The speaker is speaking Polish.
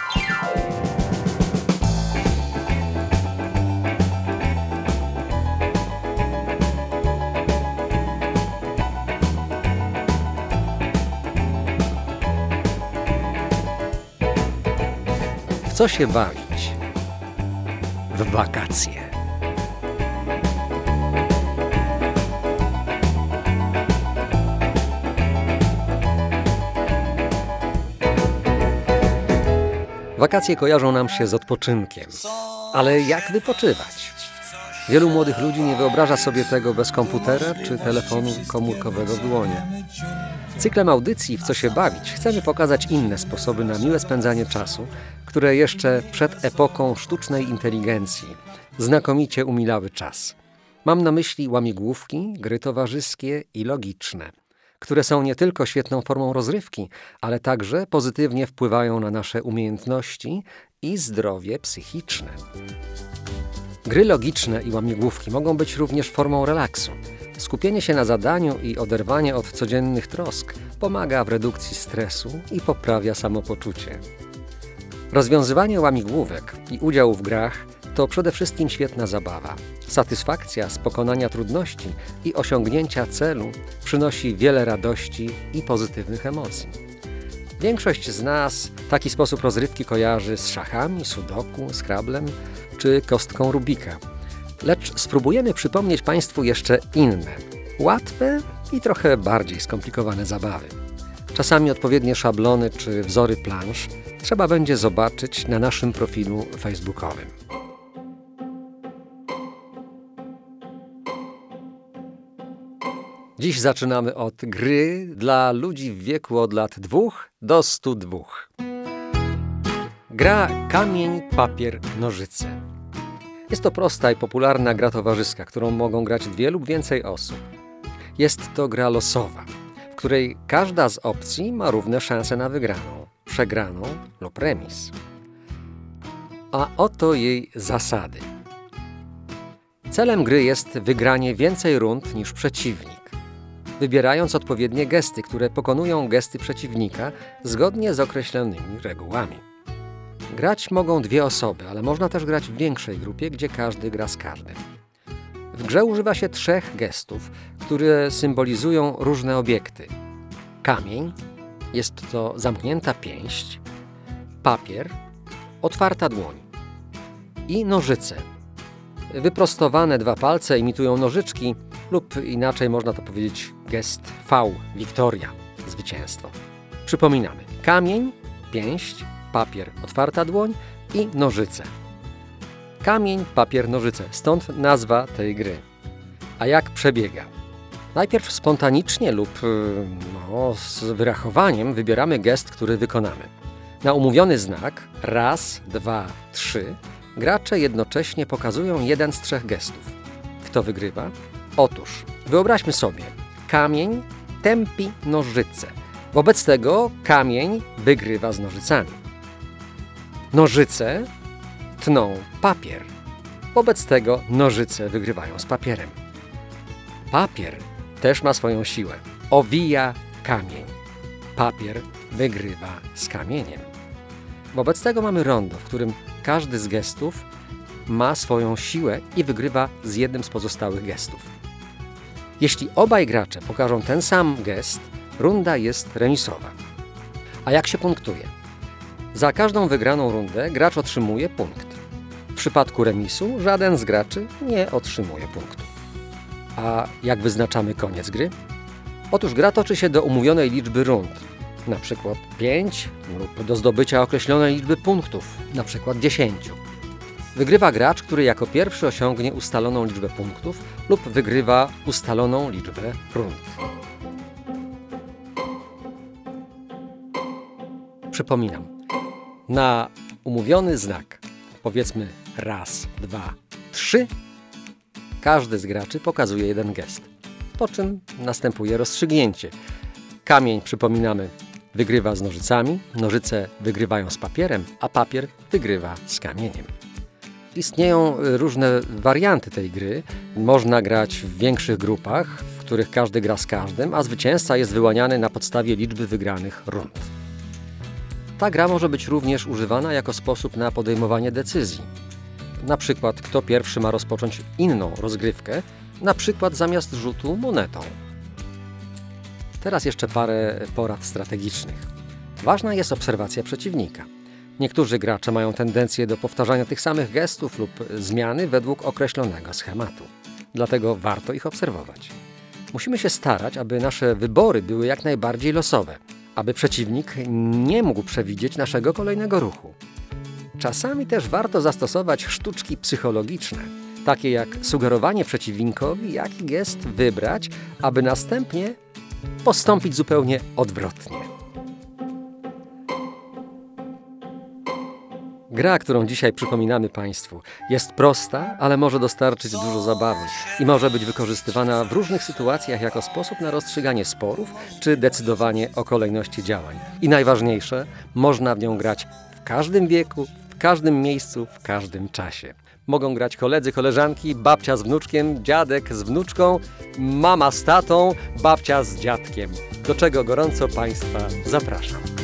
W co się bawić w wakacje? Wakacje kojarzą nam się z odpoczynkiem, ale jak wypoczywać? Wielu młodych ludzi nie wyobraża sobie tego bez komputera czy telefonu komórkowego w dłoni. Cyklem audycji W co się bawić chcemy pokazać inne sposoby na miłe spędzanie czasu, które jeszcze przed epoką sztucznej inteligencji znakomicie umilały czas. Mam na myśli łamigłówki, gry towarzyskie i logiczne, które są nie tylko świetną formą rozrywki, ale także pozytywnie wpływają na nasze umiejętności i zdrowie psychiczne. Gry logiczne i łamigłówki mogą być również formą relaksu. Skupienie się na zadaniu i oderwanie od codziennych trosk pomaga w redukcji stresu i poprawia samopoczucie. Rozwiązywanie łamigłówek i udział w grach to przede wszystkim świetna zabawa. Satysfakcja z pokonania trudności i osiągnięcia celu przynosi wiele radości i pozytywnych emocji. Większość z nas taki sposób rozrywki kojarzy z szachami, sudoku, scrabblem czy kostką Rubika. Lecz spróbujemy przypomnieć Państwu jeszcze inne, łatwe i trochę bardziej skomplikowane zabawy. Czasami odpowiednie szablony czy wzory plansz trzeba będzie zobaczyć na naszym profilu facebookowym. Dziś zaczynamy od gry dla ludzi w wieku od lat 2 do 102. Gra kamień, papier, nożyce. Jest to prosta i popularna gra towarzyska, którą mogą grać 2 lub więcej osób. Jest to gra losowa, w której każda z opcji ma równe szanse na wygraną, przegraną lub remis. A oto jej zasady. Celem gry jest wygranie więcej rund niż przeciwnik, wybierając odpowiednie gesty, które pokonują gesty przeciwnika zgodnie z określonymi regułami. Grać mogą 2 osoby, ale można też grać w większej grupie, gdzie każdy gra z każdym. W grze używa się 3 gestów, które symbolizują różne obiekty. Kamień jest to zamknięta pięść, papier, otwarta dłoń i nożyce. Wyprostowane 2 palce imitują nożyczki lub inaczej można to powiedzieć gest V, Wiktoria, zwycięstwo. Przypominamy, kamień, pięść, papier, otwarta dłoń i nożyce. Kamień, papier, nożyce. Stąd nazwa tej gry. A jak przebiega? Najpierw spontanicznie lub z wyrachowaniem wybieramy gest, który wykonamy. Na umówiony znak raz, 2, 3 gracze jednocześnie pokazują jeden z 3 gestów. Kto wygrywa? Otóż wyobraźmy sobie, kamień tępi nożyce. Wobec tego kamień wygrywa z nożycami. Nożyce tną papier. Wobec tego nożyce wygrywają z papierem. Papier też ma swoją siłę. Owija kamień. Papier wygrywa z kamieniem. Wobec tego mamy rondo, w którym każdy z gestów ma swoją siłę i wygrywa z jednym z pozostałych gestów. Jeśli obaj gracze pokażą ten sam gest, runda jest remisowa. A jak się punktuje? Za każdą wygraną rundę gracz otrzymuje punkt. W przypadku remisu żaden z graczy nie otrzymuje punktu. A jak wyznaczamy koniec gry? Otóż gra toczy się do umówionej liczby rund, na przykład 5 lub do zdobycia określonej liczby punktów, na przykład 10. Wygrywa gracz, który jako pierwszy osiągnie ustaloną liczbę punktów lub wygrywa ustaloną liczbę rund. Przypominam, na umówiony znak, powiedzmy raz, 2, 3, każdy z graczy pokazuje jeden gest, po czym następuje rozstrzygnięcie. Kamień, przypominamy, wygrywa z nożycami, nożyce wygrywają z papierem, a papier wygrywa z kamieniem. Istnieją różne warianty tej gry. Można grać w większych grupach, w których każdy gra z każdym, a zwycięzca jest wyłaniany na podstawie liczby wygranych rund. Ta gra może być również używana jako sposób na podejmowanie decyzji. Na przykład, kto pierwszy ma rozpocząć inną rozgrywkę, na przykład zamiast rzutu monetą. Teraz jeszcze parę porad strategicznych. Ważna jest obserwacja przeciwnika. Niektórzy gracze mają tendencję do powtarzania tych samych gestów lub zmiany według określonego schematu. Dlatego warto ich obserwować. Musimy się starać, aby nasze wybory były jak najbardziej losowe, aby przeciwnik nie mógł przewidzieć naszego kolejnego ruchu. Czasami też warto zastosować sztuczki psychologiczne, takie jak sugerowanie przeciwnikowi, jaki gest wybrać, aby następnie postąpić zupełnie odwrotnie. Gra, którą dzisiaj przypominamy Państwu, jest prosta, ale może dostarczyć dużo zabawy i może być wykorzystywana w różnych sytuacjach jako sposób na rozstrzyganie sporów czy decydowanie o kolejności działań. I najważniejsze, można w nią grać w każdym wieku, w każdym miejscu, w każdym czasie. Mogą grać koledzy, koleżanki, babcia z wnuczkiem, dziadek z wnuczką, mama z tatą, babcia z dziadkiem, do czego gorąco Państwa zapraszam.